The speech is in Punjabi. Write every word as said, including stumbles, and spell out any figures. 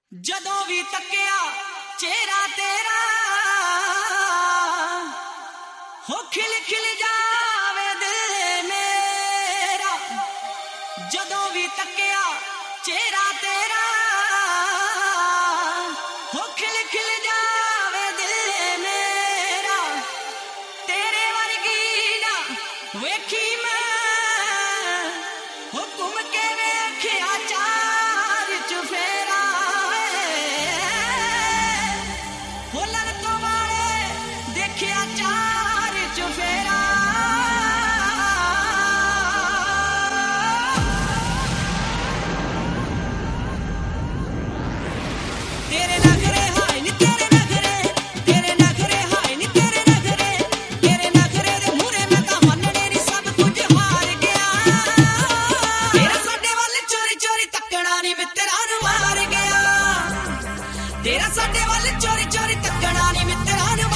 ਜਦੋਂ ਵੀ ਤੱਕਿਆ ਚਿਹਰਾ ਤੇਰਾ ਹੋ ਖਿਲ ਖਿਲ ਜਾਵੇ ਦਿਲ ਮੇਰਾ। ਜਦੋਂ ਵੀ ਤੱਕਿਆ ਚਿਹਰਾ ਤੇਰਾ ਹੋ ਖਿਲ ਖਿਲ ਜਾਵੇ ਦਿਲ ਮੇਰਾ। ਤੇਰੇ ਵਰਗੀ ਨਾ ਵੇਖੀ ਮੈਂ ਹੋ ਘੁੰਮ ਕੇ ਵੇਖਿਆ ਚਾਰ ਚੁਫੇਰਾ। ਫੁੱਲਣ ਤੋਂ ਵਾਲੇ ਦੇਖਿਆ ਚਾਰ ਚੁਫੇਰਾ। ਤੇਰੇ ਨਖਰੇ ਹਾਏ ਨੀ ਤੇਰੇ ਨਖਰੇ, ਤੇਰੇ ਨਖਰੇ ਹਾਏ ਨੀ ਤੇਰੇ ਨਖਰੇ, ਤੇਰੇ ਨਖਰੇ ਦੇ ਮੂਹਰੇ ਮੈਂ ਤਾਂ ਮੰਨਣੇ ਨੀ ਸਭ ਕੁਝ ਹਾਰ ਗਿਆ। ਤੇਰਾ ਸਾਡੇ ਵੱਲ ਚੋਰੀ ਚੋਰੀ ਤੱਕਣਾ ਨੀ ਮਿੱਤਰਾਂ ਨੂੰ ਮਾਰ ਗਿਆ। ਤੇਰਾ ਸਾਡੇ ਵੱਲ ਚੋਰੀ ਚੋਰੀ ਤੱਕਣਾ ਨੀ ਮਿੱਤਰਾਂ ਨੂੰ